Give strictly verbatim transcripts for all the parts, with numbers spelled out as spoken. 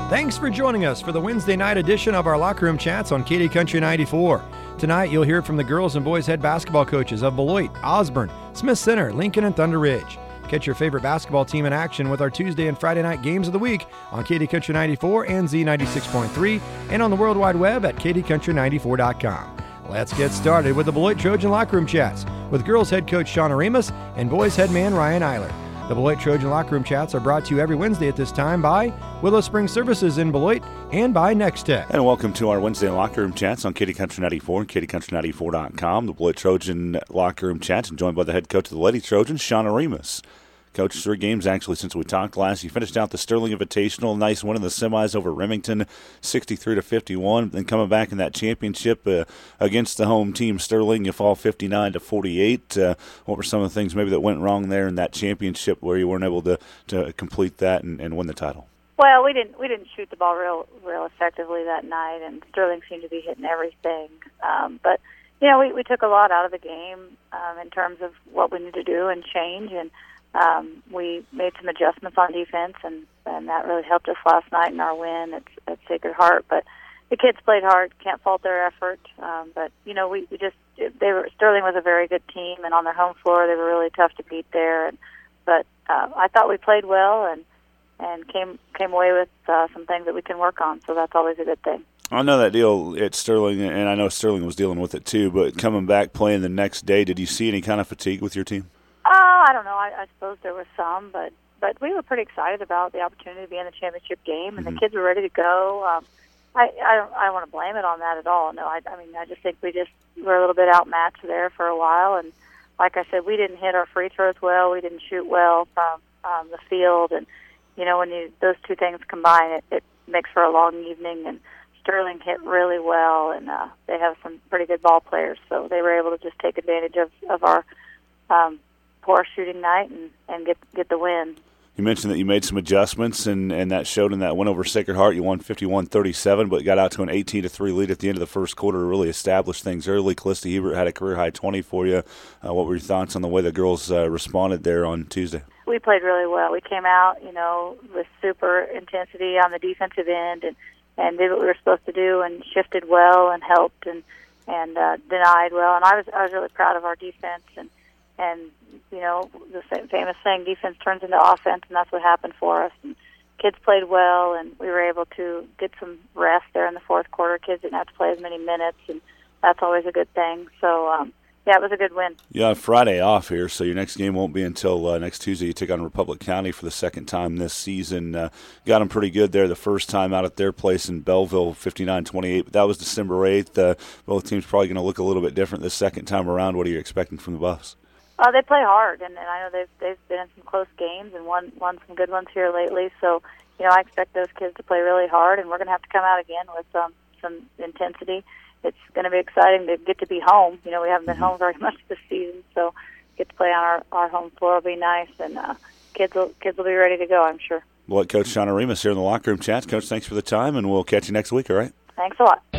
Thanks for joining us for the Wednesday night edition of our Locker Room Chats on Katy Country ninety-four. Tonight, you'll hear from the girls and boys head basketball coaches of Beloit, Osborne, Smith Center, Lincoln, and Thunder Ridge. Catch your favorite basketball team in action with our Tuesday and Friday night games of the week on Katy Country ninety-four and Z ninety-six point three and on the World Wide Web at katy country ninety-four dot com. Let's get started with the Beloit Trojan Locker Room Chats with girls head coach Shauna Remus and boys head man Ryan Eiler. The Beloit Trojan Locker Room Chats are brought to you every Wednesday at this time by Willow Spring Services in Beloit and by Next Tech. And welcome to our Wednesday Locker Room Chats on Katy Country ninety-four and katy country ninety-four dot com. The Beloit Trojan Locker Room Chats, and joined by the head coach of the Lady Trojans, Shauna Remus. Coach, three games actually since we talked last. You finished out the Sterling Invitational, nice win in the semis over Remington, sixty-three to fifty-one. Then coming back in that championship uh, against the home team, Sterling, you fall fifty-nine to forty-eight. Uh, what were some of the things maybe that went wrong there in that championship where you weren't able to, to complete that and, and win the title? Well, we didn't we didn't shoot the ball real real effectively that night, and Sterling seemed to be hitting everything. Um, but you know, we we took a lot out of the game um, in terms of what we need to do and change, and Um, we made some adjustments on defense, and, and that really helped us last night in our win at, at Sacred Heart. But the kids played hard, can't fault their effort. Um, but, you know, we, we just, they were, Sterling was a very good team, and on their home floor they were really tough to beat there. And, but uh, I thought we played well and, and came, came away with uh, some things that we can work on, so that's always a good thing. I know that deal at Sterling, and I know Sterling was dealing with it too, but coming back playing the next day, did you see any kind of fatigue with your team? Uh, I don't know. I, I suppose there was some, but, but we were pretty excited about the opportunity to be in the championship game, and mm-hmm. the kids were ready to go. Um, I I don't I don't want to blame it on that at all. No, I, I mean I just think we just were a little bit outmatched there for a while, and like I said, we didn't hit our free throws well. We didn't shoot well from um, the field, and you know when you those two things combine, it, it makes for a long evening. And Sterling hit really well, and uh, they have some pretty good ball players, so they were able to just take advantage of of our um, poor shooting night and, and get get the win. You mentioned that you made some adjustments, and, and that showed in that win over Sacred Heart. You won fifty-one thirty-seven, but got out to an eighteen to three lead at the end of the first quarter to really establish things early. Calista Hebert had a career-high twenty for you. Uh, what were your thoughts on the way the girls uh, responded there on Tuesday? We played really well. We came out, you know, with super intensity on the defensive end and, and did what we were supposed to do and shifted well and helped and, and uh, denied well. And I was I was really proud of our defense and And, you know, the famous saying, defense turns into offense, and that's what happened for us. And kids played well, and we were able to get some rest there in the fourth quarter. Kids didn't have to play as many minutes, and that's always a good thing. So, um, yeah, it was a good win. You have Friday off here, so your next game won't be until uh, next Tuesday. You take on Republic County for the second time this season. Uh, got them pretty good there the first time out at their place in Belleville, fifty-nine twenty-eight. But that was December eighth. Uh, both teams probably going to look a little bit different this second time around. What are you expecting from the Buffs? Uh, they play hard, and, and I know they've they've been in some close games and won won some good ones here lately. So, you know, I expect those kids to play really hard, and we're going to have to come out again with um, some intensity. It's going to be exciting to get to be home. You know, we haven't been mm-hmm. home very much this season, so get to play on our, our home floor will be nice, and uh, kids will kids will be ready to go, I'm sure. Well, Coach Shauna Remus here in the Locker Room Chats. Coach, thanks for the time, and we'll catch you next week. All right? Thanks a lot.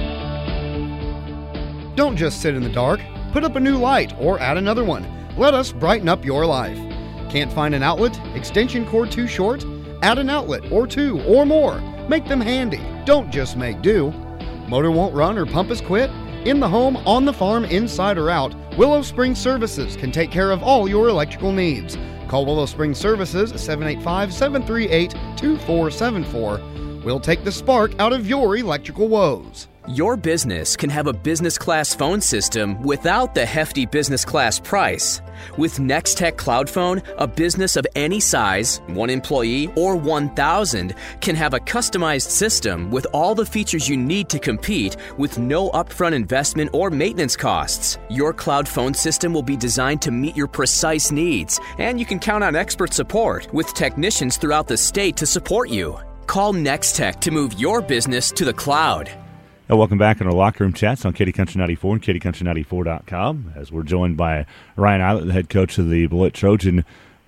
Don't just sit in the dark. Put up a new light or add another one. Let us brighten up your life. Can't find an outlet? Extension cord too short? Add an outlet or two or more. Make them handy. Don't just make do. Motor won't run or pump has quit? In the home, on the farm, inside or out, Willow Spring Services can take care of all your electrical needs. Call Willow Spring Services seven eight five, seven three eight, two four seven four. We'll take the spark out of your electrical woes. Your business can have a business class phone system without the hefty business class price. With Nextech Cloud Phone, a business of any size, one employee or one thousand, can have a customized system with all the features you need to compete with no upfront investment or maintenance costs. Your cloud phone system will be designed to meet your precise needs, and you can count on expert support with technicians throughout the state to support you. Call Nextech to move your business to the cloud. Well, welcome back in our Locker Room Chats on Katy Country ninety-four and katy country ninety-four dot com as we're joined by Ryan Eiler, the head coach of the Beloit Trojan.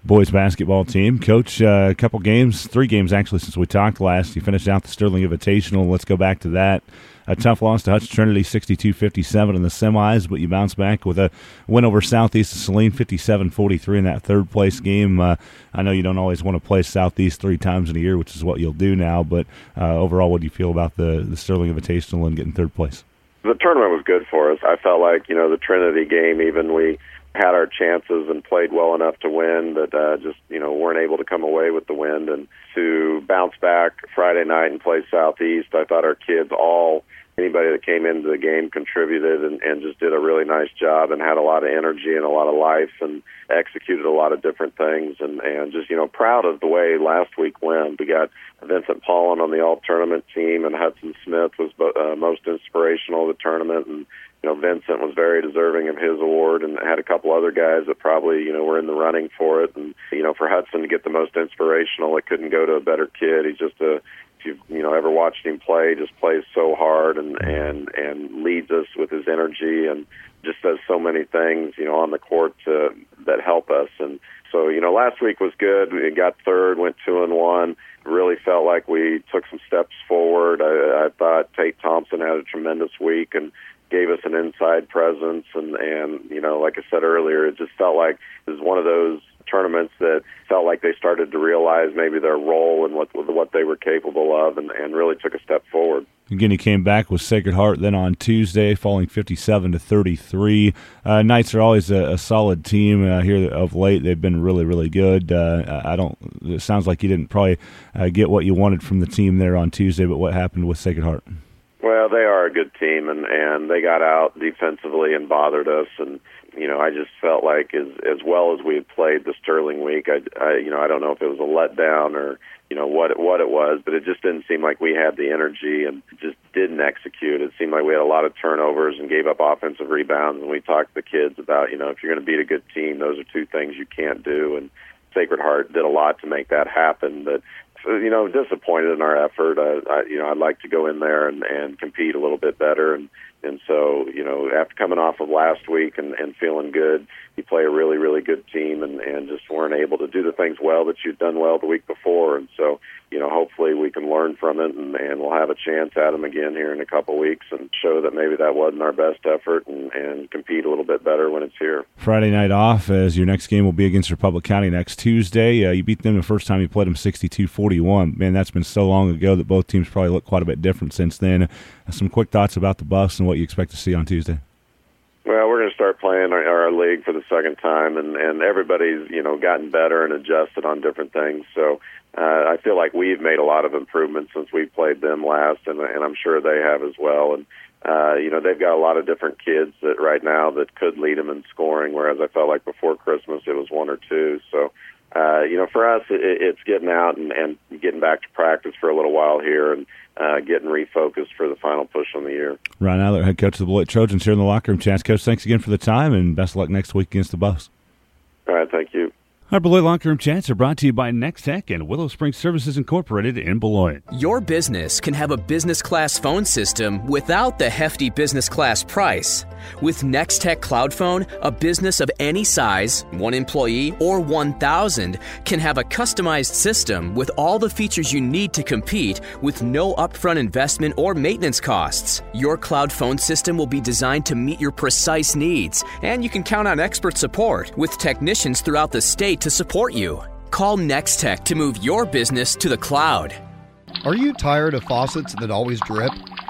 boys basketball team. Coach, uh, a couple games, three games actually since we talked last. You finished out the Sterling Invitational. Let's go back to that. A tough loss to Hutch Trinity, sixty-two fifty-seven in the semis, but you bounced back with a win over Southeast of Saline, fifty-seven forty-three in that third-place game. Uh, I know you don't always want to play Southeast three times in a year, which is what you'll do now, but uh, overall, what do you feel about the, the Sterling Invitational and getting third place? The tournament was good for us. I felt like, you know, the Trinity game, even we had our chances and played well enough to win, but uh, just, you know, weren't able to come away with the win. And to bounce back Friday night and play Southeast, I thought our kids all, anybody that came into the game contributed and, and just did a really nice job and had a lot of energy and a lot of life and executed a lot of different things. And, and just, you know, proud of the way last week went. We got Vincent Paulin on the all-tournament team, and Hudson Smith was uh, most inspirational of the tournament. And, you know, Vincent was very deserving of his award, and had a couple other guys that probably, you know, were in the running for it. And, you know, for Hudson to get the most inspirational, it couldn't go to a better kid. He's just a, if you've, you know, ever watched him play, just plays so hard and, and, and leads us with his energy and just does so many things, you know, on the court to, that help us. And so, you know, last week was good. We got third, went two and one. Really felt like we took some steps forward. I, I thought Tate Thompson had a tremendous week and gave us an inside presence. And, and, you know, like I said earlier, it just felt like it was one of those tournaments that felt like they started to realize maybe their role and what what they were capable of, and, and really took a step forward. Again, he came back with Sacred Heart then on Tuesday, falling fifty-seven to thirty-three. Uh, Knights are always a, a solid team uh, here of late. They've been really, really good. Uh, I don't. It sounds like you didn't probably uh, get what you wanted from the team there on Tuesday, but what happened with Sacred Heart? Well, they are a good team, and, and they got out defensively and bothered us. And, you know, I just felt like as as well as we had played the Sterling week, I, I you know, I don't know if it was a letdown or, you know, what it, what it was, but it just didn't seem like we had the energy and just didn't execute. It seemed like we had a lot of turnovers and gave up offensive rebounds. And we talked to the kids about, you know, if you're going to beat a good team, those are two things you can't do. And Sacred Heart did a lot to make that happen. But, you know, disappointed in our effort. Uh, I, you know, I'd like to go in there and, and compete a little bit better. And, and so, you know, after coming off of last week and, and feeling good, you play a really, really good team and, and just weren't able to do the things well that you'd done well the week before. And so, you know, hopefully we can learn from it, and, and we'll have a chance at them again here in a couple weeks and show that maybe that wasn't our best effort, and, and compete a little bit better when it's here. Friday night off, as your next game will be against Republic County next Tuesday. Uh, you beat them the first time you played them sixty-two forty-one. Man, that's been so long ago that both teams probably look quite a bit different since then. Uh, some quick thoughts about the Buffs and what you expect to see on Tuesday. Well, we're going to start playing our, our league for the second time, and, and everybody's, you know, gotten better and adjusted on different things. So uh, I feel like we've made a lot of improvements since we played them last, and, and I'm sure they have as well. And, uh, you know, they've got a lot of different kids that right now that could lead them in scoring, whereas I felt like before Christmas it was one or two. So, uh, you know, for us, it, it's getting out and, and getting back to practice for a little while here, and Uh, getting refocused for the final push on the year. Ryan Adler, head coach of the Beloit Trojans, here in the Locker Room Chats. Coach, thanks again for the time, and best of luck next week against the Buffs. All right, thank you. Our Beloit Locker Room Chats are brought to you by Next Tech and Willow Springs Services Incorporated in Beloit. Your business can have a business class phone system without the hefty business class price. With Next Tech Cloud Phone, a business of any size, one employee or one thousand, can have a customized system with all the features you need to compete with no upfront investment or maintenance costs. Your cloud phone system will be designed to meet your precise needs, and you can count on expert support with technicians throughout the state to support you. Call Next Tech to move your business to the cloud. Are you tired of faucets that always drip?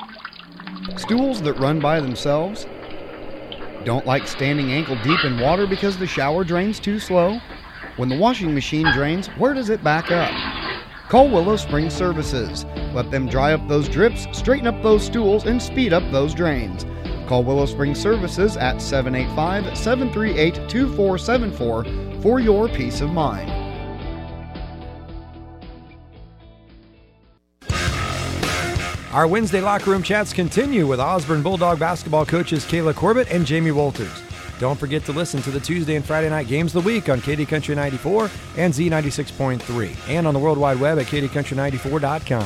Stools that run by themselves? Don't like standing ankle deep in water because the shower drains too slow? When the washing machine drains, where does it back up? Call Willow Springs Services. Let them dry up those drips, straighten up those stools, and speed up those drains. Call Willow Springs Services at seven eight five, seven three eight, two four seven four for your peace of mind. Our Wednesday Locker Room Chats continue with Osborne Bulldog basketball coaches Kayla Corbett and Jamie Walters. Don't forget to listen to the Tuesday and Friday night games of the week on Katy Country ninety-four and Z ninety-six point three, and on the World Wide Web at katy country ninety-four dot com.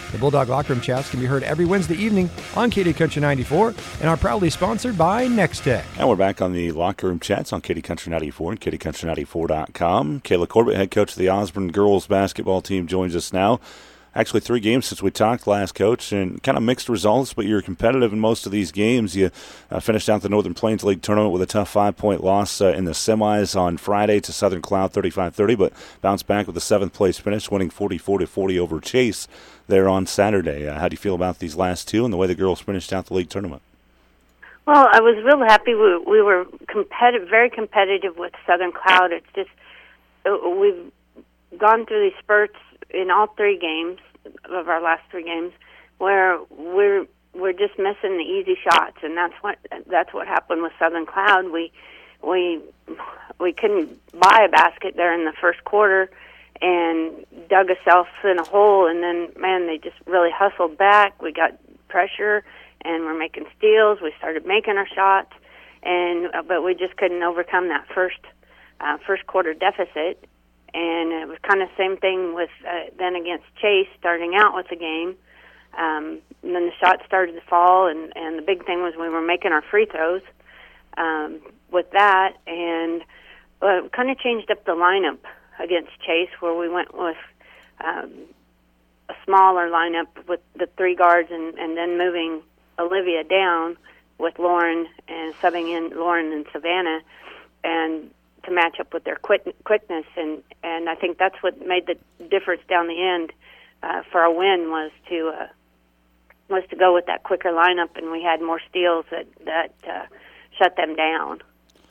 The Bulldog Locker Room Chats can be heard every Wednesday evening on Katy Country ninety-four and are proudly sponsored by Next Tech. And we're back on the Locker Room Chats on Katy Country ninety-four and Katy Country ninety-four dot com. Kayla Corbett, head coach of the Osborne girls basketball team, joins us now. Actually, three games since we talked last, Coach, and kind of mixed results, but you're competitive in most of these games. You uh, finished out the Northern Plains League tournament with a tough five-point loss uh, in the semis on Friday to Southern Cloud, thirty-five thirty, but bounced back with a seventh-place finish, winning forty-four to forty over Chase there on Saturday. Uh, how do you feel about these last two and the way the girls finished out the league tournament? Well, I was real happy. We, we were competitive, very competitive with Southern Cloud. It's just uh, we've gone through these spurts in all three games of our last three games, where we're we're just missing the easy shots, and that's what that's what happened with Southern Cloud. We we we couldn't buy a basket there in the first quarter, and dug ourselves in a hole. And then, man, they just really hustled back. We got pressure, and we're making steals. We started making our shots, and but we just couldn't overcome that first uh, first quarter deficit. And it was kind of the same thing with uh, then against Chase, starting out with the game. Um, and then the shots started to fall, and, and the big thing was we were making our free throws um, with that. And uh, kind of changed up the lineup against Chase, where we went with um, a smaller lineup with the three guards, and, and then moving Olivia down with Lauren and subbing in Lauren and Savannah, and to match up with their quick, quickness, and, and I think that's what made the difference down the end uh, for our win was to uh, was to go with that quicker lineup, and we had more steals that that uh, shut them down.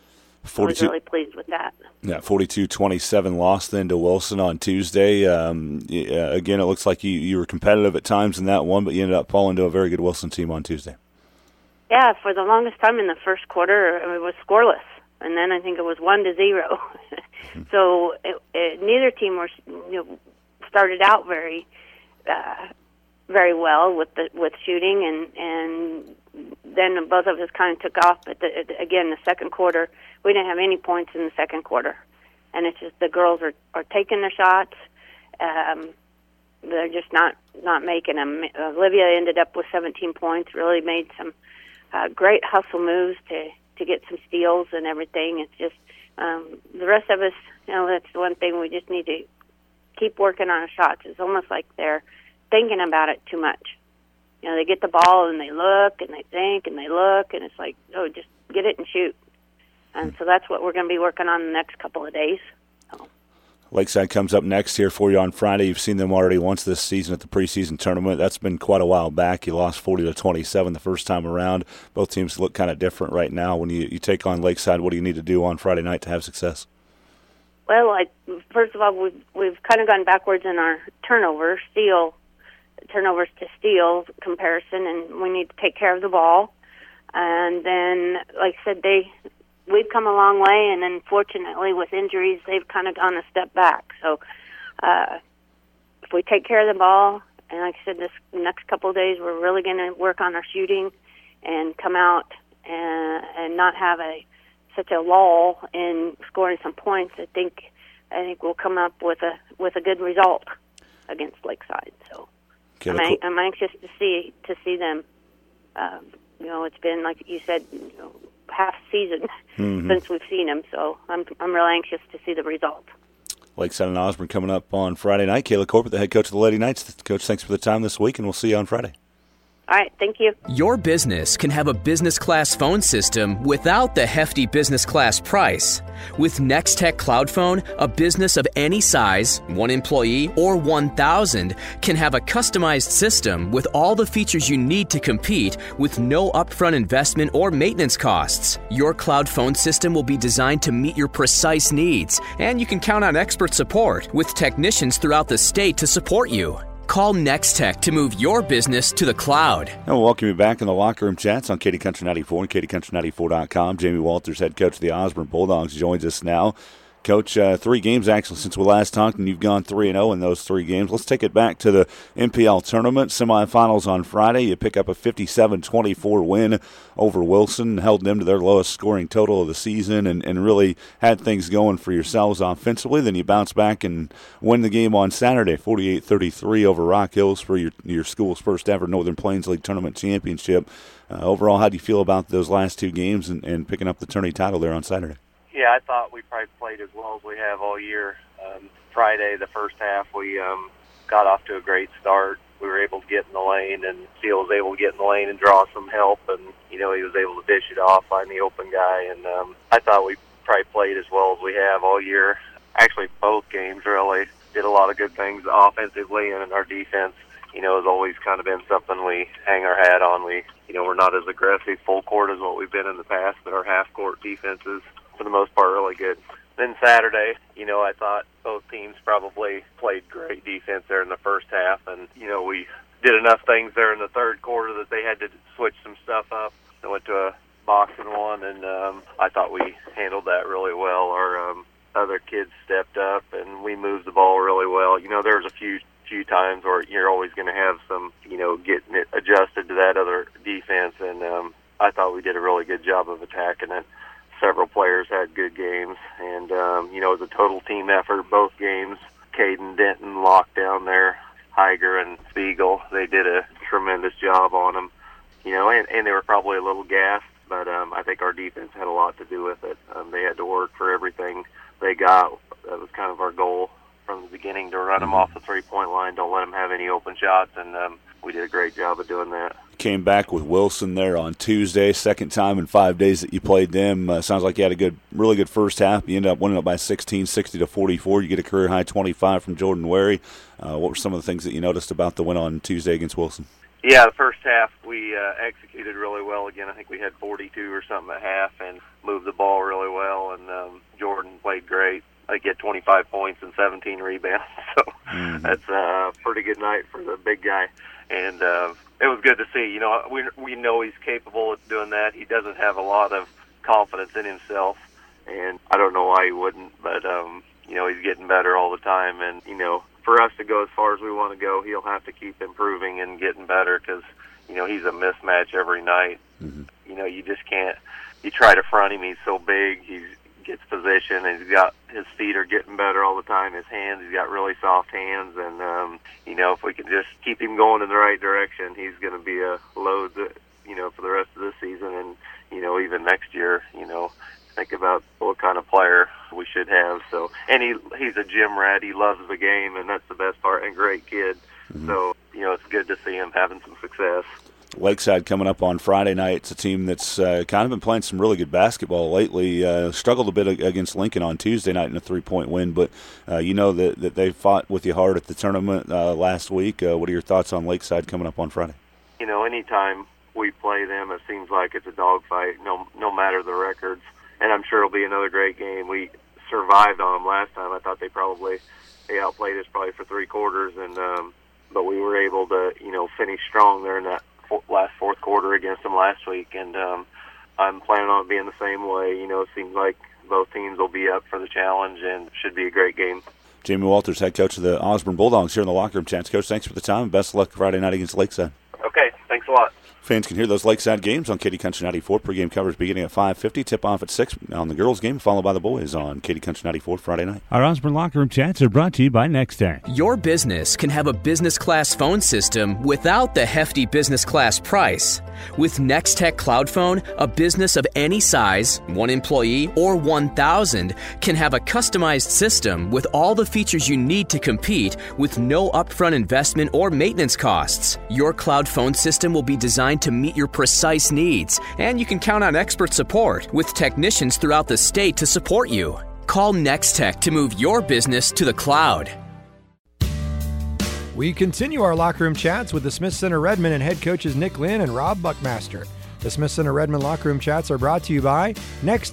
I was really pleased with that. Yeah, forty-two twenty-seven loss then to Wilson on Tuesday. Um, uh, again, it looks like you, you were competitive at times in that one, but you ended up falling to a very good Wilson team on Tuesday. Yeah, for the longest time in the first quarter, it was scoreless. And then I think it was one to zero. So it, it, neither team were, you know, started out very, uh, very well with the with shooting, and and then both of us kind of took off. But the, again, the second quarter, we didn't have any points in the second quarter, and it's just the girls are, are taking their shots. Um, they're just not not making them. Olivia ended up with seventeen points. Really made some uh, great hustle moves to. to get some steals and everything. It's just um, the rest of us, you know, that's the one thing we just need to keep working on our shots. It's almost like they're thinking about it too much. You know, they get the ball and they look and they think and they look, and it's like, oh, just get it and shoot. And so that's what we're going to be working on the next couple of days. So. Lakeside comes up next here for you on Friday. You've seen them already once this season at the preseason tournament. That's been quite a while back. You lost forty to twenty-seven the first time around. Both teams look kind of different right now. When you, you take on Lakeside, what do you need to do on Friday night to have success? Well, I, first of all, we've, we've kind of gone backwards in our turnover, steal, turnovers to steal comparison, and we need to take care of the ball. And then, like I said, they... we've come a long way, and unfortunately with injuries, they've kind of gone a step back. So uh, if we take care of the ball, and like I said, this next couple of days, we're really going to work on our shooting and come out and, and not have a such a lull in scoring some points. I think I think we'll come up with a with a good result against Lakeside. So okay, I'm, I'm anxious to see to see them. Um, you know, it's been like you said. You know, half season mm-hmm. since we've seen him, so I'm I'm real anxious to see the result. Lakeside and Osborne coming up on Friday night. Kayla Corbett, the head coach of the Lady Knights. Coach, thanks for the time this week, and we'll see you on Friday. All right, thank you. Your business can have a business class phone system without the hefty business class price. With NextTech Cloud Phone, a business of any size, one employee or one thousand, can have a customized system with all the features you need to compete with no upfront investment or maintenance costs. Your cloud phone system will be designed to meet your precise needs, and you can count on expert support with technicians throughout the state to support you. Call NextTech to move your business to the cloud. And we'll welcome you back in the Locker Room Chats on Katy Country ninety-four and Katy Country ninety-four dot com. Jamie Walters, head coach of the Osborne Bulldogs, joins us now. Coach, uh, three games actually since we last talked, and you've gone three and oh in those three games. Let's take it back to the M P L tournament semifinals on Friday. You pick up a fifty-seven twenty-four win over Wilson, held them to their lowest scoring total of the season, and, and really had things going for yourselves offensively. Then you bounce back and win the game on Saturday, forty-eight thirty-three over Rock Hills for your your school's first ever Northern Plains League Tournament championship. Uh, overall, how do you feel about those last two games and, and picking up the tourney title there on Saturday? Yeah, I thought we probably played as well as we have all year. Um, Friday, the first half, we um, got off to a great start. We were able to get in the lane, and Steele was able to get in the lane and draw some help, and, you know, he was able to dish it off, find the open guy, and um, I thought we probably played as well as we have all year. Actually, both games really did a lot of good things offensively, and our defense, you know, has always kind of been something we hang our hat on. We, you know, we're not as aggressive full court as what we've been in the past, but our half-court defenses, for the most part, really good. Then Saturday, you know, I thought both teams probably played great defense there in the first half, and, you know, we did enough things there in the third quarter that they had to switch some stuff up. They went to a box and one, and um, I thought we handled that really well. Our um, other kids stepped up, and we moved the ball really well. You know, there was a few few times where you're always going to have some, you know, getting it adjusted to that other defense, and um, I thought we did a really good job of attacking it. Several players had good games, and, um, you know, it was a total team effort, both games. Caden Denton locked down there, Higer and Spiegel. They did a tremendous job on them, you know, and, and they were probably a little gassed, but um, I think our defense had a lot to do with it. Um, they had to work for everything they got. That was kind of our goal from the beginning, to run them off the three-point line, don't let them have any open shots, and um, we did a great job of doing that. Came back with Wilson there on Tuesday, second time in five days that you played them. Uh, sounds like you had a good, really good first half. You ended up winning it by sixteen, sixty to forty-four. You get a career-high twenty-five from Jordan Wary. Uh, what were some of the things that you noticed about the win on Tuesday against Wilson? Yeah, the first half we uh, executed really well. Again, I think we had forty-two or something at half and moved the ball really well, and um, Jordan played great. I get twenty-five points and seventeen rebounds, so mm-hmm. that's a pretty good night for the big guy. And uh, it was good to see. You know, we we know he's capable of doing that. He doesn't have a lot of confidence in himself, and I don't know why he wouldn't, but, um, you know, he's getting better all the time. And, you know, for us to go as far as we want to go, he'll have to keep improving and getting better because, you know, he's a mismatch every night. Mm-hmm. You know, you just can't – you try to front him. He's so big. He's gets position, and he's got his feet are getting better all the time. His hands, he's got really soft hands, and um, you know, if we can just keep him going in the right direction, he's going to be a load, that, you know, for the rest of this season, and you know, even next year. You know, think about what kind of player we should have. So, and he he's a gym rat. He loves the game, and that's the best part. And great kid. Mm-hmm. So, you know, it's good to see him having some success. Lakeside coming up on Friday night. It's a team that's uh, kind of been playing some really good basketball lately. Uh, struggled a bit against Lincoln on Tuesday night in a three-point win, but uh, you know that, that they fought with you hard at the tournament uh, last week. Uh, what are your thoughts on Lakeside coming up on Friday? You know, anytime we play them, it seems like it's a dogfight, no, no matter the records. And I'm sure it'll be another great game. We survived on them last time. I thought they probably they outplayed us probably for three quarters, and um, but we were able to, you know, finish strong there in that last fourth quarter against them last week, and um, I'm planning on it being the same way. You know, it seems like both teams will be up for the challenge and should be a great game. Jamie Walters, head coach of the Osborne Bulldogs, here in the locker room chats. Coach, thanks for the time, and best of luck Friday night against Lakeside. Okay, thanks a lot. Fans can hear those Lakeside games on Katy Country ninety-four. Pregame coverage beginning at five fifty. Tip-off at six on the girls' game, followed by the boys on Katy Country ninety-four Friday night. Our Osborne Locker Room Chats are brought to you by Nextech. Your business can have a business-class phone system without the hefty business-class price. With Nextech Cloud Phone, a business of any size, one employee or one thousand, can have a customized system with all the features you need to compete with no upfront investment or maintenance costs. Your cloud phone system will be designed to meet your precise needs, and you can count on expert support with technicians throughout the state to support you. Call Nextech to move your business to the cloud. We continue our locker room chats with the Smith Center Redmond and head coaches Nick Lynn and Rob Buckmaster. The Smith Center Redmond locker room chats are brought to you by Nextech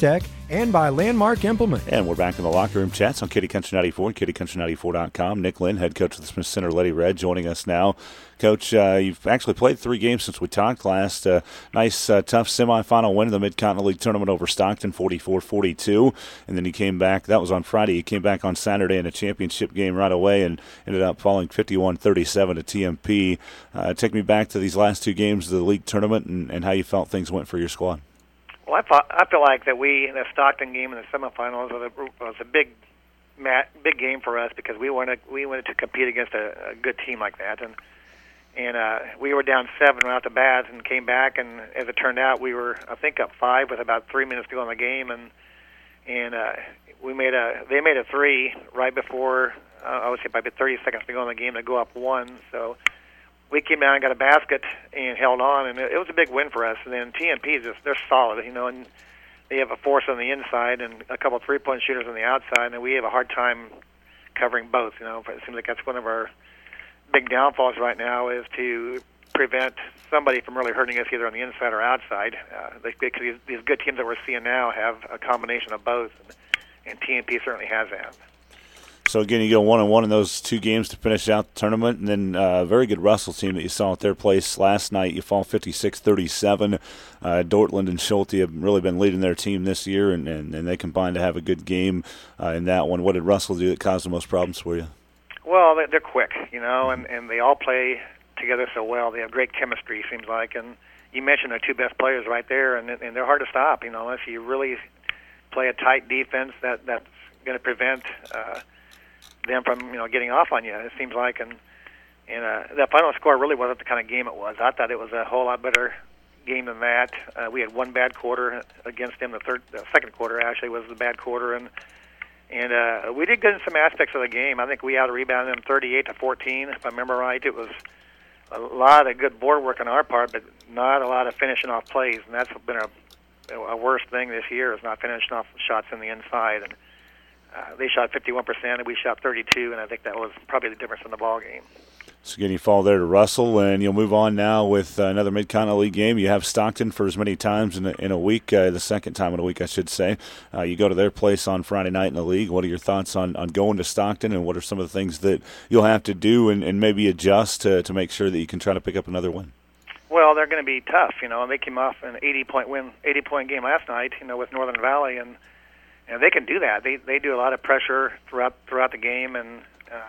and by Landmark Implement. And we're back in the locker room chats on Kitty Country ninety-four and kitty country ninety-four dot com. Nick Lynn, head coach of the Smith Center Lady Red, joining us now. Coach, uh, you've actually played three games since we talked last. Uh, nice, uh, tough semifinal win in the Mid-Continent League Tournament over Stockton, forty-four forty-two. And then you came back. That was on Friday. You came back on Saturday in a championship game right away and ended up falling fifty-one thirty-seven to T M P. Uh, take me back to these last two games of the league tournament and, and how you felt things went for your squad. Well, I, thought, I feel like that we, in the Stockton game in the semifinals, was a, was a big mat, big game for us because we wanted we wanted to compete against a, a good team like that, and and uh, we were down seven right off the bat and came back, and as it turned out, we were I think up five with about three minutes to go in the game, and and uh, we made a they made a three right before uh, I would say probably thirty seconds to go in the game to go up one, so. We came down and got a basket and held on, and it, it was a big win for us. And then T M P is just, they're solid, you know, and they have a force on the inside and a couple of three-point shooters on the outside, and we have a hard time covering both, you know. It seems like that's one of our big downfalls right now is to prevent somebody from really hurting us either on the inside or outside. Uh, because these, these good teams that we're seeing now have a combination of both, and, and T M P certainly has that. So, again, you go one-on-one in those two games to finish out the tournament, and then a uh, very good Russell team that you saw at their place last night. You fall fifty-six thirty-seven. Uh, Dortland and Schulte have really been leading their team this year, and, and, and they combined to have a good game uh, in that one. What did Russell do that caused the most problems for you? Well, they're quick, you know, and, and they all play together so well. They have great chemistry, seems like, and you mentioned their two best players right there, and, and they're hard to stop, you know, unless you really play a tight defense that, that's going to prevent uh, – them from you know getting off on you. It seems like, and and uh, that final score really wasn't the kind of game it was. I thought it was a whole lot better game than that. Uh, we had one bad quarter against them. The third, the second quarter actually was the bad quarter, and and uh, we did good in some aspects of the game. I think we out rebounded them thirty-eight to fourteen, if I remember right. It was a lot of good board work on our part, but not a lot of finishing off plays, and that's been a, a worst thing this year is not finishing off shots in the inside. And Uh, they shot fifty-one percent, and we shot thirty-two, and I think that was probably the difference in the ball game. So, again, you fall there to Russell, and you'll move on now with uh, another Mid-Continent League game. You have Stockton for as many times in a, in a week, uh, the second time in a week, I should say. Uh, you go to their place on Friday night in the league. What are your thoughts on, on going to Stockton, and what are some of the things that you'll have to do and, and maybe adjust to, to make sure that you can try to pick up another win? Well, they're going to be tough, you know, and they came off an eighty-point win, eighty-point game last night, you know, with Northern Valley, and And they can do that. They they do a lot of pressure throughout throughout the game, and uh,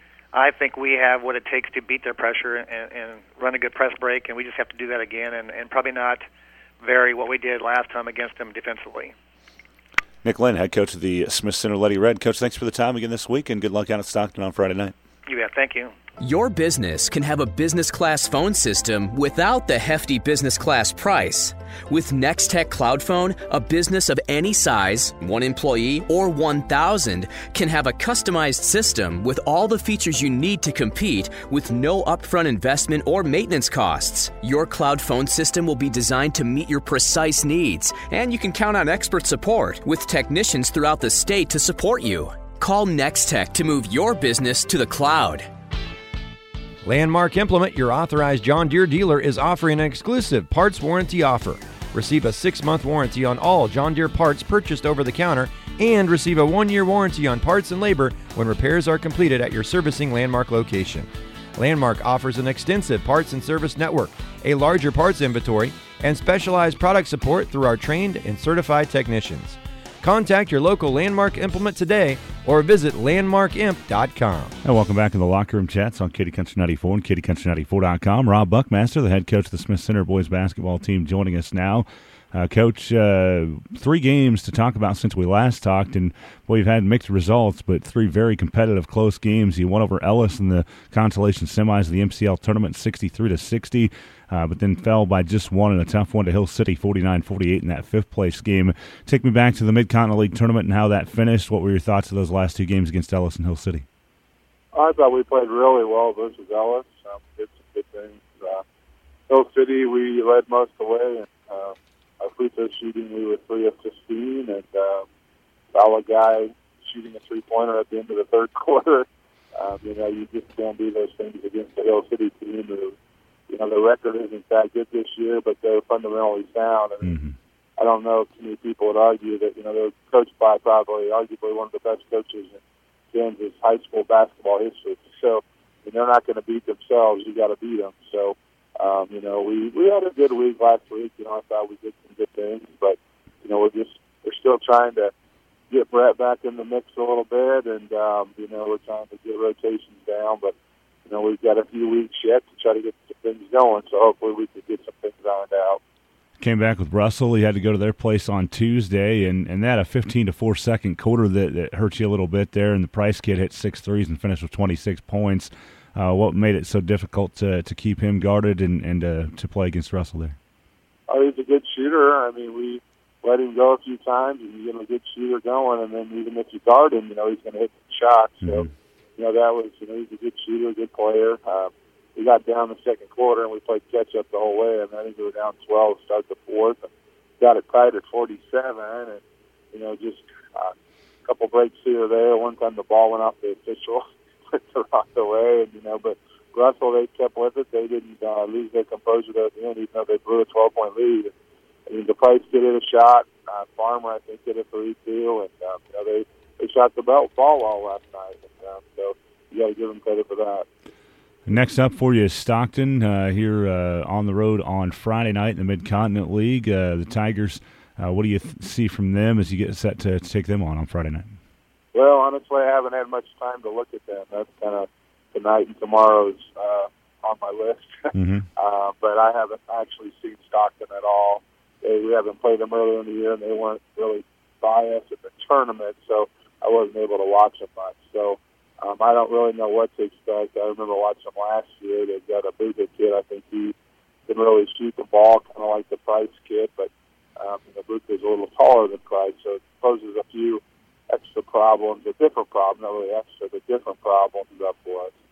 I think we have what it takes to beat their pressure and, and run a good press break, and we just have to do that again, and, and probably not vary what we did last time against them defensively. Nick Lynn, head coach of the Smith Center Lady Red. Coach, thanks for the time again this week, and good luck out at Stockton on Friday night. You bet. Thank you. Your business can have a business class phone system without the hefty business class price. With NextTech Cloud Phone, a business of any size, one employee or one thousand, can have a customized system with all the features you need to compete with no upfront investment or maintenance costs. Your cloud phone system will be designed to meet your precise needs, and you can count on expert support with technicians throughout the state to support you. Call NextTech to move your business to the cloud. Landmark Implement, your authorized John Deere dealer, is offering an exclusive parts warranty offer. Receive a six-month warranty on all John Deere parts purchased over the counter and receive a one-year warranty on parts and labor when repairs are completed at your servicing Landmark location. Landmark offers an extensive parts and service network, a larger parts inventory, and specialized product support through our trained and certified technicians. Contact your local Landmark Implement today or visit landmark imp dot com. And welcome back to the Locker Room Chats on Kitty Country ninety-four and kitty country ninety-four dot com. Rob Buckmaster, the head coach of the Smith Center boys basketball team, joining us now. Uh, Coach, uh, three games to talk about since we last talked, and well, you've had mixed results, but three very competitive, close games. You won over Ellis in the consolation semis of the M C L tournament, sixty-three to sixty, uh, but then fell by just one in a tough one to Hill City, forty-nine forty-eight in that fifth place game. Take me back to the Mid-Continent League tournament and how that finished. What were your thoughts of those last two games against Ellis and Hill City? I thought we played really well versus Ellis. Um, did some good things. Uh, Hill City, we led most of the way, and uh, our free throw shooting, we were three of fifteen, and um, Bala guy shooting a three-pointer at the end of the third quarter. Um, you know, you just can't do those things against the Hill City team. Who, you know, the record isn't that good this year, but they're fundamentally sound. And mm-hmm. I don't know if too many people would argue that, you know, they're coached by probably arguably one of the best coaches in Kansas high school basketball history. So, and they're not going to beat themselves. You got to beat them. So, um, you know, we, we had a good week last week. You know, I thought we did some good things, but, you know, we're just, we're still trying to get Brett back in the mix a little bit, and, um, you know, we're trying to get rotations down, but, you know, we've got a few weeks yet to try to get some things going, so hopefully we can get some things ironed out. Came back with Russell. He had to go to their place on Tuesday, and, and that a fifteen to four second quarter that, that hurt you a little bit there, and the Price kid hit six threes and finished with twenty-six points. Uh, what made it so difficult to to keep him guarded and, and uh, to play against Russell there? Oh, he's a good shooter. I mean, we let him go a few times, and you get a good shooter going, and then even if you guard him, you know, he's going to hit some shots. So, mm-hmm. you know, that was, you know, he's a good shooter, a good player. Um, we got down the second quarter, and we played catch-up the whole way. I mean, I think we were down twelve to start the fourth, and got it tied at forty-seven, and, you know, just uh, a couple breaks here or there. One time the ball went off the official, put the rock away, and, you know, but Russell, they kept with it. They didn't uh, lose their composure there at the end, even though they blew a twelve-point lead. I mean, the Price kid hit a shot. Uh, Farmer, I think, hit a three, too, and, um, you know, they, they shot the belt ball well last night, and um, so you got to give them credit for that. Next up for you is Stockton uh, here uh, on the road on Friday night in the Mid-Continent League. Uh, the Tigers, uh, what do you th- see from them as you get set to, to take them on on Friday night? Well, honestly, I haven't had much time to look at them. That's kind of tonight and tomorrow's uh, on my list. mm-hmm. uh, but I haven't actually seen Stockton at all. They, we haven't played them earlier in the year, and they weren't really by us at the tournament, so I wasn't able to watch them much. So Um, I don't really know what to expect. I remember watching them last year. They've got a bigger kid. I think he can really shoot the ball, kind of like the Price kid, but um, you know, Booth is a little taller than Price, so it poses a few extra problems, a different problem, not really extra, but different problems up for us.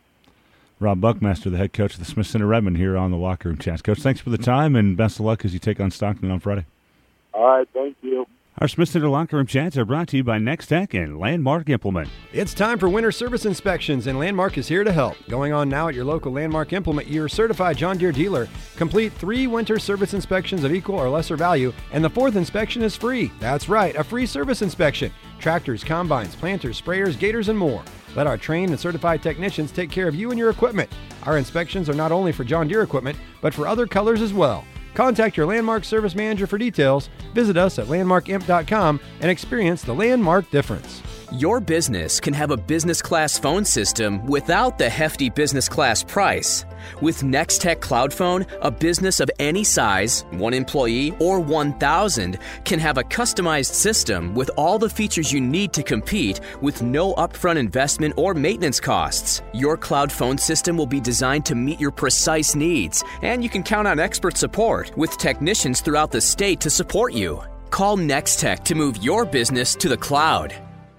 Rob Buckmaster, the head coach of the Smith Center Redmond, here on the Locker Room Chats. Coach, thanks for the time, and best of luck as you take on Stockton on Friday. All right, thank you. Our Smith Center Locker Room Chats are brought to you by Nex-Tech and Landmark Implement. It's time for winter service inspections, and Landmark is here to help. Going on now at your local Landmark Implement Year certified John Deere dealer. Complete three winter service inspections of equal or lesser value, and the fourth inspection is free. That's right, a free service inspection. Tractors, combines, planters, sprayers, gators, and more. Let our trained and certified technicians take care of you and your equipment. Our inspections are not only for John Deere equipment, but for other colors as well. Contact your Landmark service manager for details. Visit us at landmark imp dot com and experience the Landmark difference. Your business can have a business class phone system without the hefty business class price. With Nex-Tech Cloud Phone, a business of any size, one employee or one thousand, can have a customized system with all the features you need to compete with no upfront investment or maintenance costs. Your cloud phone system will be designed to meet your precise needs, and you can count on expert support with technicians throughout the state to support you. Call Nex-Tech to move your business to the cloud.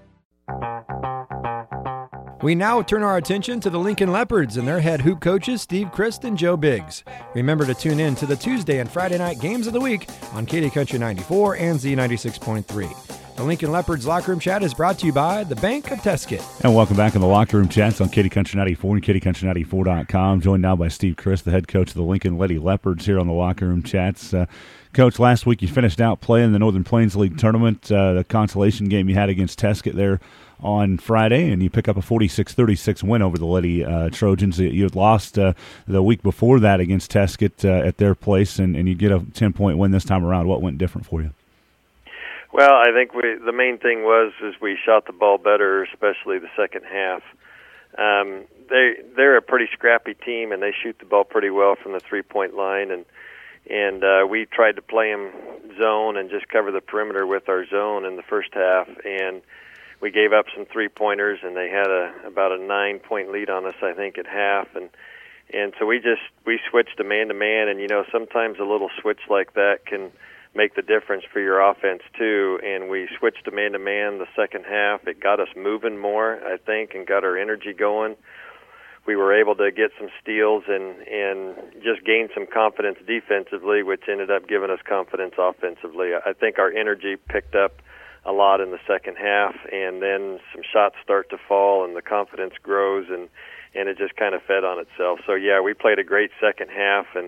We now turn our attention to the Lincoln Leopards and their head hoop coaches, Steve Christ and Joe Biggs. Remember to tune in to the Tuesday and Friday night games of the week on Katy Country ninety-four and Z ninety-six point three. The Lincoln Leopards Locker Room Chat is brought to you by the Bank of Teskett. And welcome back in the Locker Room Chats on Katy Country ninety-four and Katy Country ninety-four dot com. Joined now by Steve Christ, the head coach of the Lincoln Lady Leopards here on the Locker Room Chats. Uh, Coach, last week you finished out playing the Northern Plains League tournament, uh, the consolation game you had against Teskett there on Friday, and you pick up a forty-six thirty-six win over the Lady uh, Trojans. You had lost uh, the week before that against Teskett uh, at their place, and, and you get a ten-point win this time around. What went different for you? Well, I think we, the main thing was is we shot the ball better, especially the second half. Um, they they're a pretty scrappy team, and they shoot the ball pretty well from the three-point line, and and uh, we tried to play them zone and just cover the perimeter with our zone in the first half, and we gave up some three-pointers, and they had a about a nine-point lead on us, I think, at half, and and so we just we switched to man-to-man, and you know sometimes a little switch like that can make the difference for your offense too. And we switched to man-to-man the second half. It got us moving more, I think, and got our energy going. We were able to get some steals and and just gain some confidence defensively, which ended up giving us confidence offensively. I think our energy picked up a lot in the second half, and then some shots start to fall, and the confidence grows, and and it just kind of fed on itself. So yeah, we played a great second half, and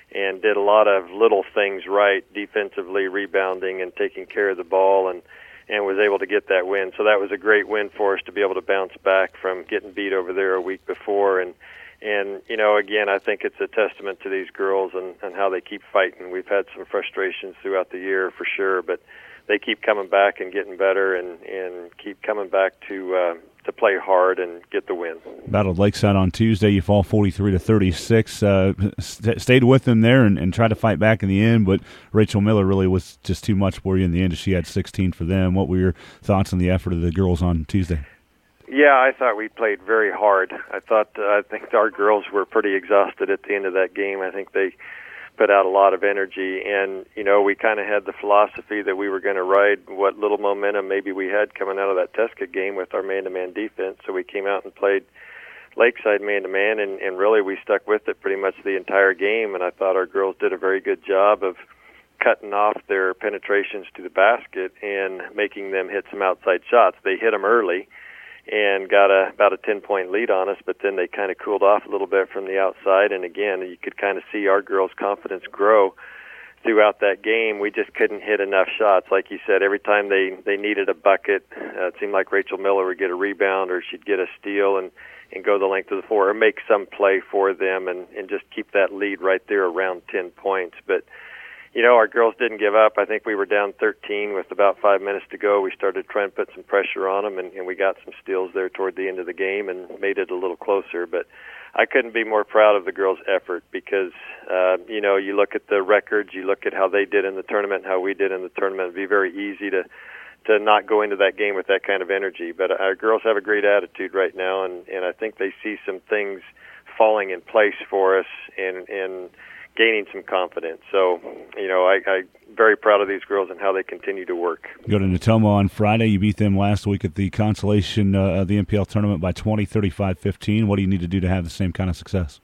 and did a lot of little things right defensively, rebounding and taking care of the ball, and, and was able to get that win. So that was a great win for us to be able to bounce back from getting beat over there a week before. And, and you know, again, I think it's a testament to these girls and, and how they keep fighting. We've had some frustrations throughout the year for sure, but they keep coming back and getting better and, and keep coming back to uh, to play hard and get the win. Battled Lakeside on Tuesday. You fall forty-three to thirty-six. Uh, st- stayed with them there and, and tried to fight back in the end, but Rachel Miller really was just too much for you in the end. She had sixteen for them. What were your thoughts on the effort of the girls on Tuesday? Yeah, I thought we played very hard. I thought uh, I think our girls were pretty exhausted at the end of that game. I think they put out a lot of energy, and you know, we kind of had the philosophy that we were going to ride what little momentum maybe we had coming out of that Tesket game with our man-to-man defense. So we came out and played Lakeside man-to-man, and, and really we stuck with it pretty much the entire game. And I thought our girls did a very good job of cutting off their penetrations to the basket and making them hit some outside shots. They hit them early and got a about a ten-point lead on us, but then they kind of cooled off a little bit from the outside. And again, you could kind of see our girls' confidence grow throughout that game. We just couldn't hit enough shots. Like you said, every time they, they needed a bucket, uh, it seemed like Rachel Miller would get a rebound or she'd get a steal and, and go the length of the floor or make some play for them and, and just keep that lead right there around ten points. But you know, our girls didn't give up. I think we were down thirteen with about five minutes to go. We started trying to put some pressure on them, and, and we got some steals there toward the end of the game and made it a little closer. But I couldn't be more proud of the girls' effort because, uh, you know, you look at the records, you look at how they did in the tournament, how we did in the tournament. It'd be very easy to, to not go into that game with that kind of energy. But our girls have a great attitude right now, and, and I think they see some things falling in place for us and and gaining some confidence. So, you know, I, I'm very proud of these girls and how they continue to work. Go to Natoma on Friday. You beat them last week at the consolation uh, of the M P L tournament by twenty, thirty-five fifteen. What do you need to do to have the same kind of success?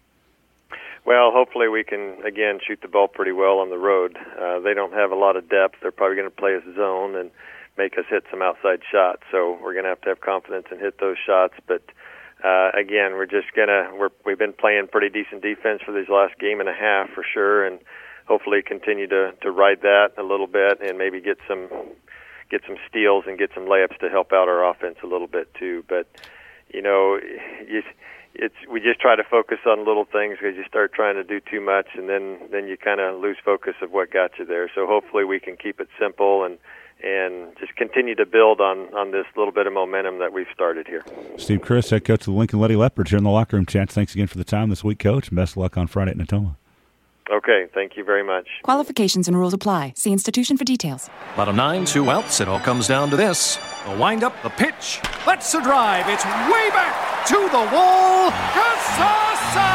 Well, hopefully we can, again, shoot the ball pretty well on the road. Uh, they don't have a lot of depth. They're probably going to play us zone and make us hit some outside shots. So we're going to have to have confidence and hit those shots. But Uh, again, we're just gonna we're we've been playing pretty decent defense for these last game and a half for sure, and hopefully continue to to ride that a little bit and maybe get some get some steals and get some layups to help out our offense a little bit too. But you know, you, it's we just try to focus on little things because you start trying to do too much, and then then you kind of lose focus of what got you there. So hopefully we can keep it simple and. and just continue to build on, on this little bit of momentum that we've started here. Steve Chris, head coach of the Lincoln Lady Leopards here in the locker room chats. Thanks again for the time this week, Coach, and best of luck on Friday at Natoma. Okay, thank you very much. Qualifications and rules apply. See institution for details. Bottom nine, two outs. It all comes down to this. The windup, the pitch. That's a drive. It's way back to the wall. Casasa!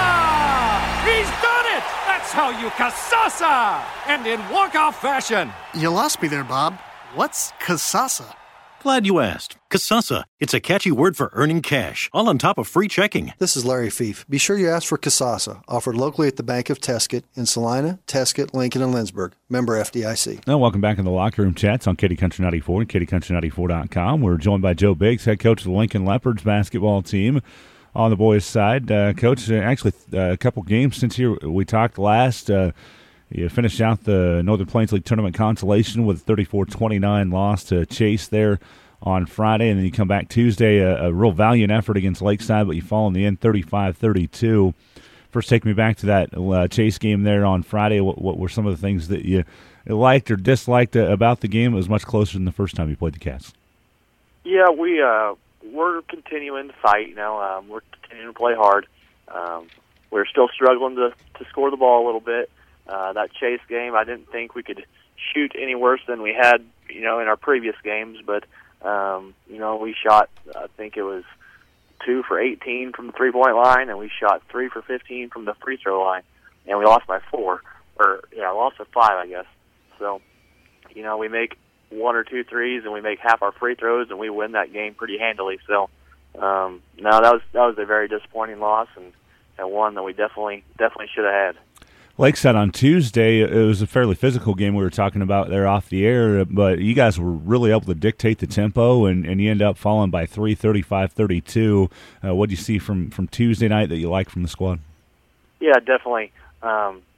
He's done it! That's how you Casasa! And in walk-off fashion. You lost me there, Bob. What's Casasa? Glad you asked. Casasa. It's a catchy word for earning cash, all on top of free checking. This is Larry Fief. Be sure you ask for Casasa, offered locally at the Bank of Tesket in Salina, Tesket, Lincoln, and Lindsborg. Member F D I C. Now, welcome back in the locker room chats on Kitty Country ninety-four and kitty country ninety-four dot com. We're joined by Joe Biggs, head coach of the Lincoln Leopards basketball team. On the boys' side, uh, Coach, actually uh, a couple games since here we talked last. Uh, You finished out the Northern Plains League Tournament consolation with a thirty-four twenty-nine loss to Chase there on Friday, and then you come back Tuesday, a, a real valiant effort against Lakeside, but you fall in the end thirty-five thirty-two. First, take me back to that uh, Chase game there on Friday. What, what were some of the things that you liked or disliked about the game? It was much closer than the first time you played the Cats. Yeah, we, uh, we're continuing to fight. You know, um, we're continuing to play hard. Um, we're still struggling to, to score the ball a little bit. Uh, that Chase game, I didn't think we could shoot any worse than we had, you know, in our previous games. But, um, you know, we shot, I think it was two for eighteen from the three-point line, and we shot three for fifteen from the free throw line. And we lost by four. Or, yeah, lost by five, I guess. So, you know, we make one or two threes, and we make half our free throws, and we win that game pretty handily. So, um, no, that was that was a very disappointing loss, and, and one that we definitely definitely should have had. Lakeside on Tuesday, it was a fairly physical game we were talking about there off the air, but you guys were really able to dictate the tempo, and, and you end up falling by three, thirty-five thirty-two. Uh, what do you see from, from Tuesday night that you like from the squad? Yeah, definitely. Um,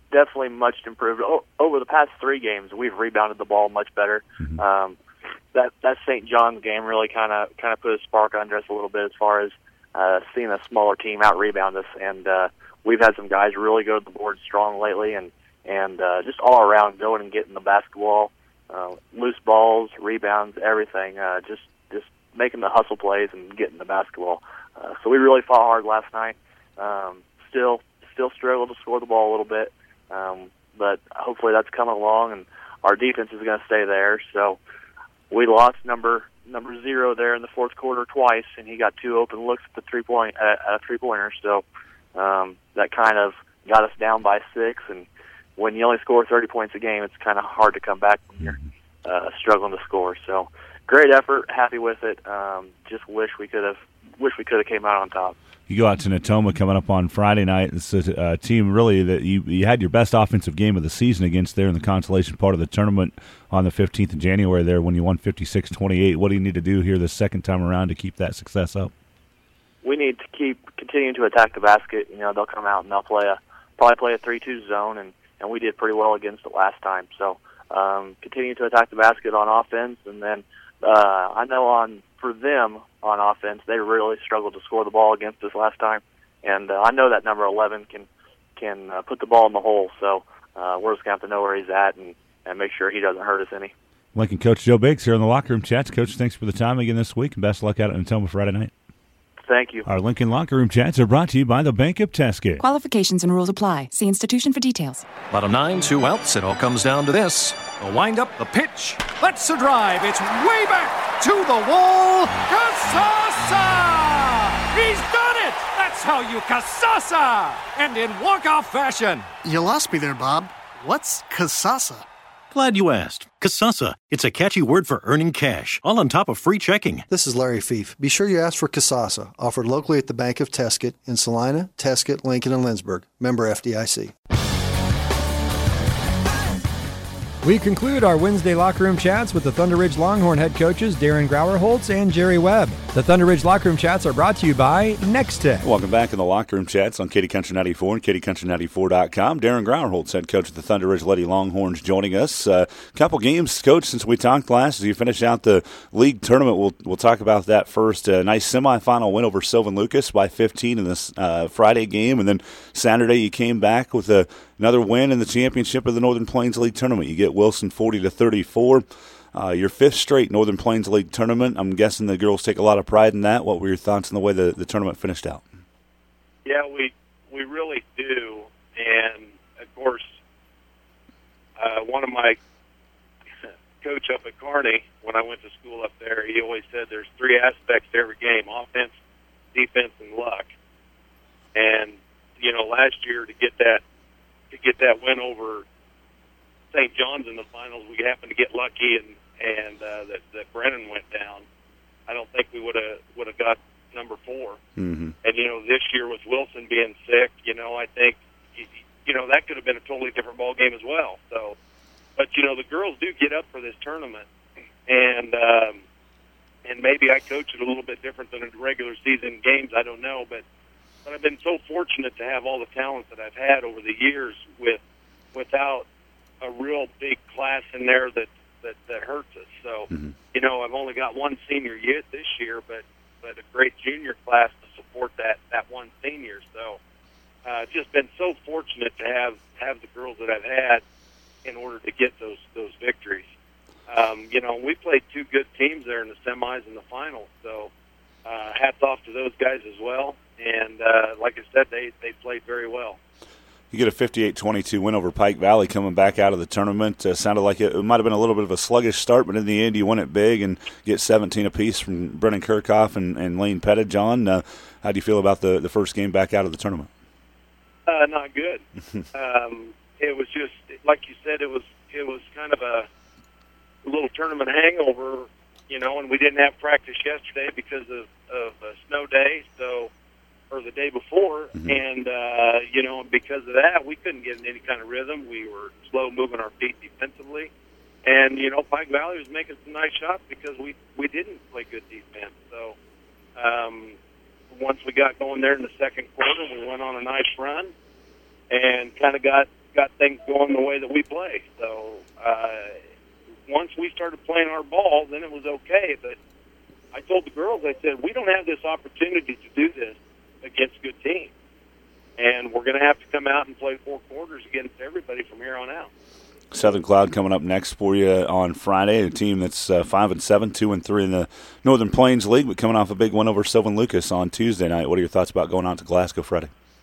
definitely much improved. O- over the past three games, we've rebounded the ball much better. Mm-hmm. Um, that that Saint John's game really kind of kind of put a spark under us a little bit as far as uh, seeing a smaller team out rebound us, and uh, we've had some guys really go to the board strong lately, and and uh, just all around going and getting the basketball, uh, loose balls, rebounds, everything. Uh, just just making the hustle plays and getting the basketball. Uh, so we really fought hard last night. Um, still still struggled to score the ball a little bit, um, but hopefully that's coming along, and our defense is going to stay there. So we lost number number zero there in the fourth quarter twice, and he got two open looks at the three point at, at a three pointer. So um, that kind of got us down by six. And when you only score thirty points a game, it's kind of hard to come back when you're uh, struggling to score. So great effort, happy with it. Um, just wish we could have wish we could have came out on top. You go out to Natoma coming up on Friday night. It's a uh, team really that you, you had your best offensive game of the season against there in the consolation part of the tournament on the fifteenth of January there when you won fifty-six twenty-eight. What do you need to do here the second time around to keep that success up? We need to keep continuing to attack the basket. You know, they'll come out and they'll play a probably play a three two zone, and, and we did pretty well against it last time. So um, continue to attack the basket on offense, and then uh, I know on for them on offense, they really struggled to score the ball against us last time, and uh, I know that number eleven can can uh, put the ball in the hole. So uh, we're just gonna have to know where he's at and, and make sure he doesn't hurt us any. Lincoln coach Joe Biggs here in the locker room chats. Coach, thanks for the time again this week, and best of luck out at Natoma Friday night. Thank you. Our Lincoln locker room chats are brought to you by the Bank of Teskey. Qualifications and rules apply. See institution for details. Bottom nine, two outs. It all comes down to this. The windup, the pitch. Let's the drive. It's way back to the wall. Casasa! He's done it! That's how you Casasa! And in walk-off fashion. You lost me there, Bob. What's Casasa? Glad you asked. Casasa. It's a catchy word for earning cash, all on top of free checking. This is Larry Fief. Be sure you ask for Casasa, offered locally at the Bank of Teskey in Salina, Teskey, Lincoln, and Lindsborg. Member F D I C. We conclude our Wednesday locker room chats with the Thunder Ridge Longhorn head coaches Darren Grauer-Holtz and Jerry Webb. The Thunder Ridge locker room chats are brought to you by Next-Tech. Welcome back in the locker room chats on Katy Country ninety-four and Katy Country ninety-four dot com. Darren Grauer-Holtz, head coach of the Thunder Ridge Lady Longhorns, joining us. A uh, couple games, Coach, since we talked last. As you finish out the league tournament, we'll we'll talk about that first. A nice semifinal win over Sylvan Lucas by fifteen in this uh, Friday game, and then Saturday you came back with a another win in the championship of the Northern Plains League tournament. You get Wilson forty to thirty-four. Uh, your fifth straight Northern Plains League tournament. I'm guessing the girls take a lot of pride in that. What were your thoughts on the way the, the tournament finished out? Yeah, we we really do. And, of course, uh, one of my coach up at Kearney, when I went to school up there, he always said there's three aspects to every game: offense, defense, and luck. And, you know, last year to get that to get that win over Saint John's in the finals, we happened to get lucky, and and uh, that that Brennan went down. I don't think we would have would have got number four. Mm-hmm. And you know, this year with Wilson being sick, you know, I think you know that could have been a totally different ball game as well. So, but you know, the girls do get up for this tournament, and um, and maybe I coach it a little bit different than in regular season games. I don't know, but but I've been so fortunate to have all the talent that I've had over the years with without a real big class in there that, that, that hurts us. So, mm-hmm. you know, I've only got one senior yet this year, but, but a great junior class to support that, that one senior. So, uh, just been so fortunate to have, have the girls that I've had in order to get those, those victories. Um, you know, we played two good teams there in the semis and the finals. So, uh, hats off to those guys as well. And, uh, like I said, they, they played very well. You get a fifty-eight twenty-two win over Pike Valley coming back out of the tournament. Uh, sounded like it, it might have been a little bit of a sluggish start, but in the end you won it big and get seventeen apiece from Brennan Kirchhoff and, and Lane Pettijohn. Uh, how do you feel about the, the first game back out of the tournament? Uh, not good. um, it was just, like you said, it was it was kind of a little tournament hangover, you know, and we didn't have practice yesterday because of, of a snow day, so or the day before, mm-hmm. and, uh, you know, because of that, we couldn't get in any kind of rhythm. We were slow moving our feet defensively. And, you know, Pike Valley was making some nice shots because we, we didn't play good defense. So um, once we got going there in the second quarter, we went on a nice run and kind of got got things going the way that we play. So uh, once we started playing our ball, then it was okay. But I told the girls, I said, we don't have this opportunity to do this against good teams. And we're going to have to come out and play four quarters against everybody from here on out. Southern Cloud coming up next for you on Friday, a team that's uh, five and seven, two and three in the Northern Plains League, but coming off a big win over Sylvan Lucas on Tuesday night. What are your thoughts about going out to Glasgow Friday?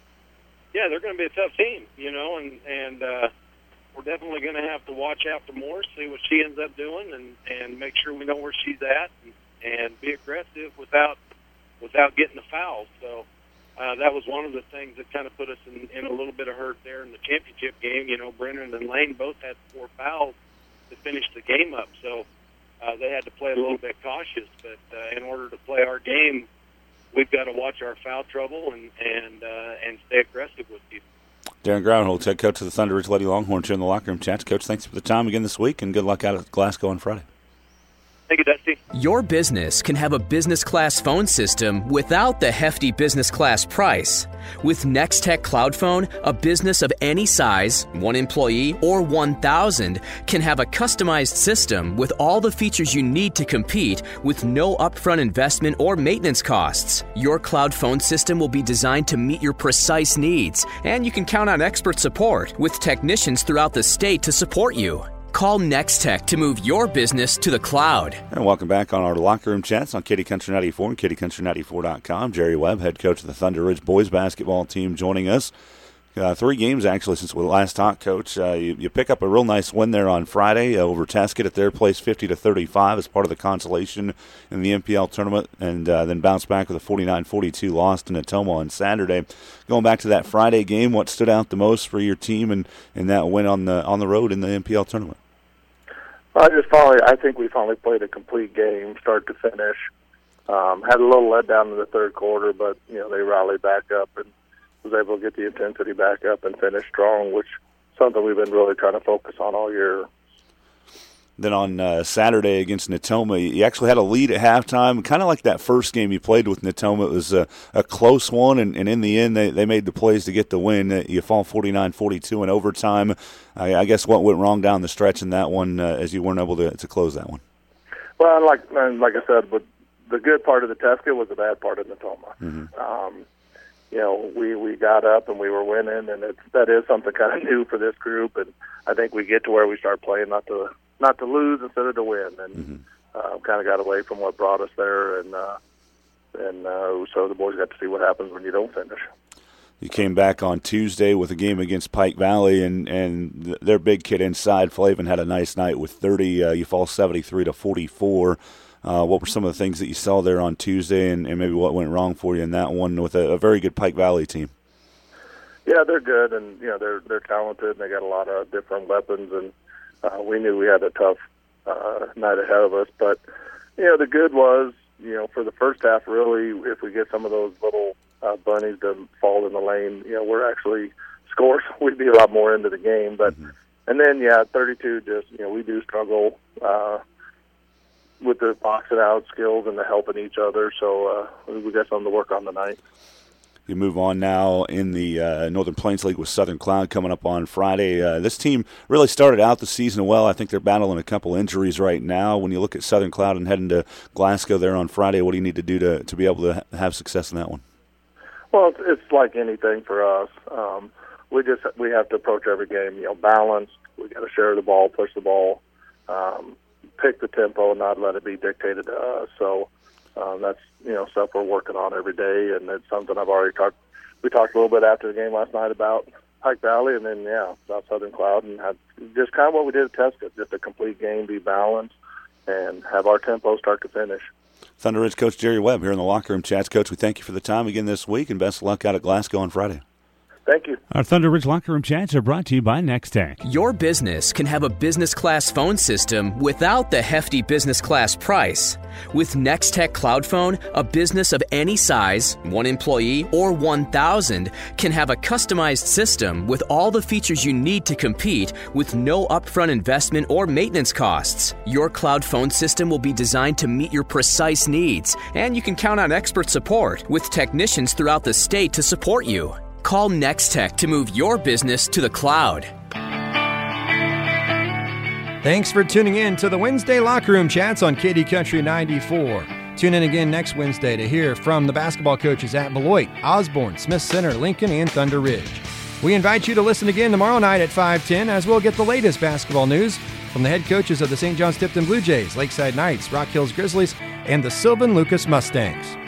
Yeah, they're going to be a tough team, you know, and and uh, we're definitely going to have to watch out for Morris, see what she ends up doing, and, and make sure we know where she's at, and, and be aggressive without without getting the fouls. So. Uh, that was one of the things that kind of put us in, in a little bit of hurt there in the championship game. You know, Brennan and Lane both had four fouls to finish the game up, so uh, they had to play a little bit cautious. But uh, in order to play our game, we've got to watch our foul trouble and and uh, and stay aggressive with people. Darren Groundhold, head coach of the Thunder Ridge Lady Longhorns here in the locker room chats. Coach, thanks for the time again this week, and good luck out at Glasgow on Friday. Thank you, Dusty. Your business can have a business class phone system without the hefty business class price. With Nextech Cloud Phone, a business of any size, one employee or one thousand, can have a customized system with all the features you need to compete with no upfront investment or maintenance costs. Your cloud phone system will be designed to meet your precise needs, and you can count on expert support with technicians throughout the state to support you. Call Nextech to move your business to the cloud. And welcome back on our locker room chats on Kitty Country ninety-four and kitty country ninety-four dot com. Jerry Webb, head coach of the Thunder Ridge boys basketball team, joining us. Uh, three games, actually, since we last talked, Coach. Uh, you, you pick up a real nice win there on Friday uh, over Tasket at their place, fifty to thirty-five, as part of the consolation in the M P L tournament, and uh, then bounce back with a forty-nine forty-two loss to Natoma on Saturday. Going back to that Friday game, what stood out the most for your team and, and that win on the on the road in the M P L tournament? I just finally, I think we finally played a complete game, start to finish. Um, had a little letdown in the third quarter, but you know they rallied back up and was able to get the intensity back up and finish strong, which is something we've been really trying to focus on all year. Then on uh, Saturday against Natoma, you actually had a lead at halftime, kind of like that first game you played with Natoma. It was a, a close one, and, and in the end, they, they made the plays to get the win. You fall forty-nine forty-two in overtime. I, I guess what went wrong down the stretch in that one uh, as you weren't able to, to close that one? Well, like and like I said, but the good part of the Tasket was the bad part of Natoma. Mm-hmm. Um, you know, we, we got up and we were winning, and it's, that is something kind of new for this group, and I think we get to where we start playing not to – not to lose instead of to win, and mm-hmm. uh, kind of got away from what brought us there, and uh, and uh, so the boys got to see what happens when you don't finish. You came back on Tuesday with a game against Pike Valley, and, and their big kid inside, Flavin, had a nice night with thirty. Uh, you fall seventy-three to forty-four. Uh, what were some of the things that you saw there on Tuesday, and, and maybe what went wrong for you in that one with a, a very good Pike Valley team? Yeah, they're good, and you know they're they're talented, and they got a lot of different weapons, and Uh, we knew we had a tough uh, night ahead of us, but you know the good was, you know, for the first half, really, if we get some of those little uh, bunnies to fall in the lane, you know, we're actually scores. We'd be a lot more into the game, but mm-hmm. and then yeah, thirty-two. Just you know, we do struggle uh, with the boxing out skills and the helping each other, so uh, we got something to work on tonight. You move on now in the uh, Northern Plains League with Southern Cloud coming up on Friday. Uh, this team really started out the season well. I think they're battling a couple injuries right now. When you look at Southern Cloud and heading to Glasgow there on Friday, what do you need to do to, to be able to ha- have success in that one? Well, it's, it's like anything for us. Um, we just we have to approach every game, you know, balanced. We got to share the ball, push the ball, um, pick the tempo, and not let it be dictated to us. So. Um, that's, you know, stuff we're working on every day, and it's something I've already talked, we talked a little bit after the game last night about Pike Valley, and then, yeah, about Southern Cloud, and had just kind of what we did at Tesca, just a complete game, be balanced, and have our tempo start to finish. Thunder Ridge coach Jerry Webb here in the locker room chats. Coach, we thank you for the time again this week, and best of luck out at Glasgow on Friday. Thank you. Our Thunder Ridge Locker Room Chats are brought to you by Nextech. Your business can have a business class phone system without the hefty business class price. With Nextech Cloud Phone, a business of any size, one employee or one thousand, can have a customized system with all the features you need to compete with no upfront investment or maintenance costs. Your cloud phone system will be designed to meet your precise needs, and you can count on expert support with technicians throughout the state to support you. Call Nextech to move your business to the cloud. Thanks for tuning in to the Wednesday Locker Room Chats on Katy Country ninety-four. Tune in again next Wednesday to hear from the basketball coaches at Beloit, Osborne, Smith Center, Lincoln, and Thunder Ridge. We invite you to listen again tomorrow night at five ten as we'll get the latest basketball news from the head coaches of the Saint John's Tipton Blue Jays, Lakeside Knights, Rock Hills Grizzlies, and the Sylvan Lucas Mustangs.